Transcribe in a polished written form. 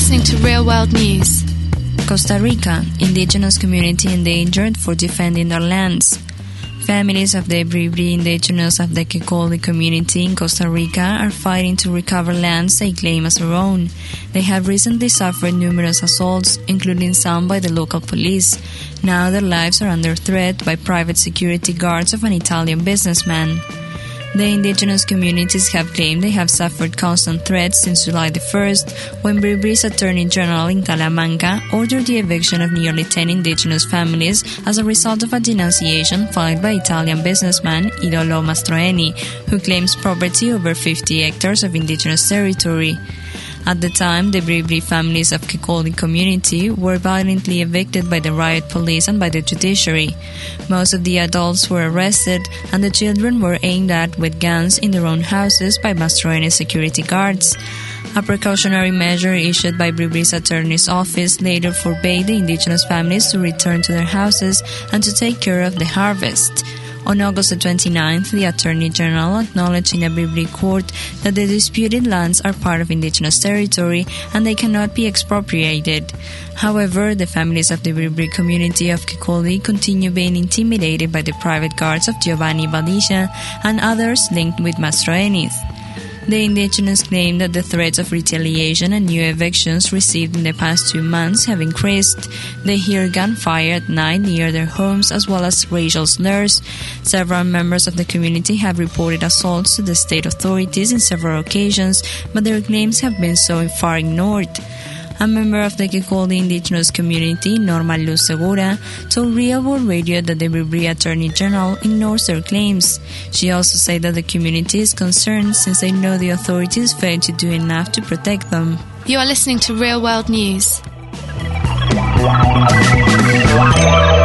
listening to Real World News. Costa Rica, indigenous community endangered for defending their lands. Families of the Bribri indigenous of the Kekoli community in Costa Rica are fighting to recover lands they claim as their own. They have recently suffered numerous assaults, including some by the local police. Now their lives are under threat by private security guards of an Italian businessman. The indigenous communities have claimed they have suffered constant threats since July the 1st, when Bribri's Attorney General in Talamanca ordered the eviction of nearly 10 indigenous families as a result of a denunciation filed by Italian businessman Idolo Mastroeni, who claims property over 50 hectares of indigenous territory. At the time, the Bribri families of Kekoli community were violently evicted by the riot police and by the judiciary. Most of the adults were arrested, and the children were aimed at with guns in their own houses by Mastroeni's security guards. A precautionary measure issued by Bribri's attorney's office later forbade the indigenous families to return to their houses and to take care of the harvest. On August 29th, the Attorney General acknowledged in a Bribri court that the disputed lands are part of indigenous territory and they cannot be expropriated. However, the families of the Bribri community of Kekoli continue being intimidated by the private guards of Giovanni Badisha and others linked with Mastroeni's. The indigenous claim that the threats of retaliation and new evictions received in the past 2 months have increased. They hear gunfire at night near their homes as well as racial slurs. Several members of the community have reported assaults to the state authorities in several occasions, but their claims have been so far ignored. A member of the Kekoli indigenous community, Norma Luz Segura, told Real World Radio that the Bribri Attorney General ignores their claims. She also said that the community is concerned since they know the authorities failed to do enough to protect them. You are listening to Real World News.